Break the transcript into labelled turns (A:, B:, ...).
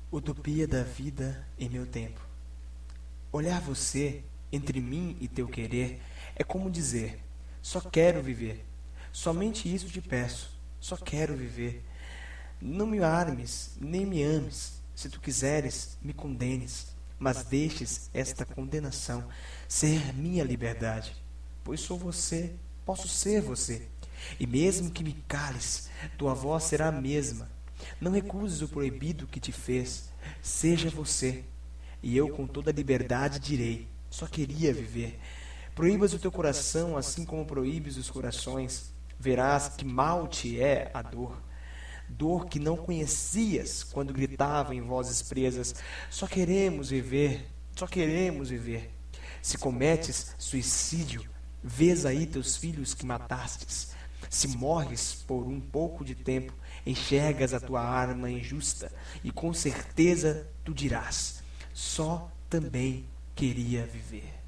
A: Utopia da vida em meu tempo. Olhar você entre mim e teu querer é como dizer: só quero viver. Somente isso te peço. Só quero viver. Não me armes, nem me ames. Se tu quiseres, me condenes, mas deixes esta condenação ser minha liberdade. Pois sou você, posso ser você. E mesmo que me cales, tua voz será a mesma. Não recuses o proibido que te fez. Seja você. E eu com toda a liberdade direi: só queria viver. Proíbas o teu coração, assim como proíbes os corações. Verás que mal te é a dor. Dor que não conhecias quando gritavam em vozes presas: só queremos viver, só queremos viver. Se cometes suicídio, vês aí teus filhos que matastes. Se morres por um pouco de tempo, enxergas a tua arma injusta e com certeza tu dirás: só também queria viver.